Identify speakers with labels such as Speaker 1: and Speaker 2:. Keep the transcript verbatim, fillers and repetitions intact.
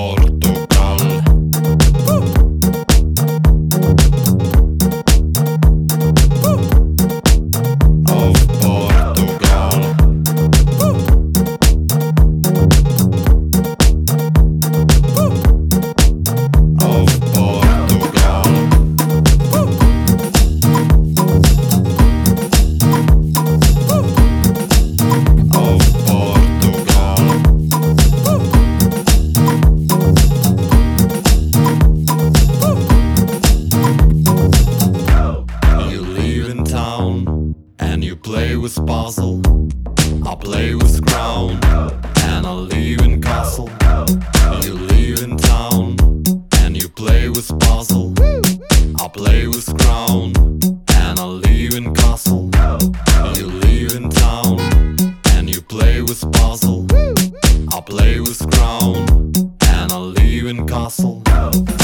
Speaker 1: Portugal. Of Portugal. Of Portugal. Of Portugal. You live in town and you play with puzzle. I play with crown and I live in castle. You live in town and you play with puzzle. I play with crown and I live in castle. You live in town and you play with puzzle. I play with crown and I live in castle.